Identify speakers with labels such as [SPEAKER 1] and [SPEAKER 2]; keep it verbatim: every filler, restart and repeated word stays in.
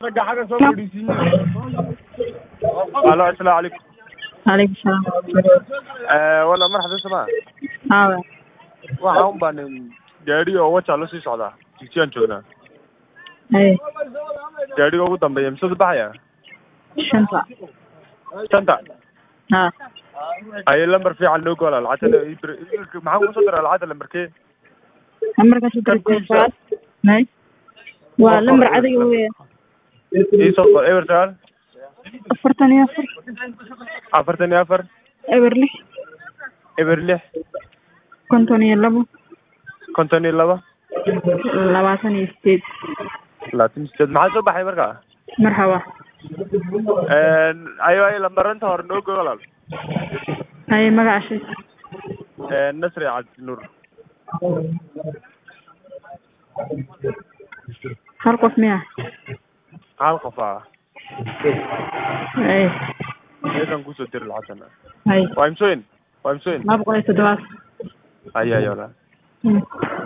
[SPEAKER 1] رجع حاجه صوت دي الو السلام عليكم.
[SPEAKER 2] عليكم السلام.
[SPEAKER 1] ee wala marxaba sama
[SPEAKER 2] haa
[SPEAKER 1] waxa un baan gaari oo waxa la sii socdaa jigjigan joognaa
[SPEAKER 2] ay
[SPEAKER 1] gaariga ugu dambeeya mise baxaya
[SPEAKER 2] shanta
[SPEAKER 1] shanta
[SPEAKER 2] haa
[SPEAKER 1] ay lambar fiican loo goolaa lacagta maxaa ku soo diray lacagta lambarkee
[SPEAKER 2] lambarka soo diray nay waa lambar adiga weeye
[SPEAKER 1] ii soo qor eber sagaal
[SPEAKER 2] afartan iyo afar
[SPEAKER 1] afartan iyo afar
[SPEAKER 2] eber lix
[SPEAKER 1] eber lix
[SPEAKER 2] konton iyo labo
[SPEAKER 1] konton iyo labo
[SPEAKER 2] labaatan iyo sideed
[SPEAKER 1] labaatan iyo sideed maxaa soo baxay markaa
[SPEAKER 2] marxaba
[SPEAKER 1] ayo ay lambaranta hore noo goolaal
[SPEAKER 2] ay magaca
[SPEAKER 1] nasri cabdi nuur
[SPEAKER 2] hal qof miya
[SPEAKER 1] hal qof ah
[SPEAKER 2] ay
[SPEAKER 1] idan ku soo dir lacagtana
[SPEAKER 2] ay
[SPEAKER 1] waa imsooyin waa imsooyin
[SPEAKER 2] laba boqol iyo toddobaad
[SPEAKER 1] ay ay wala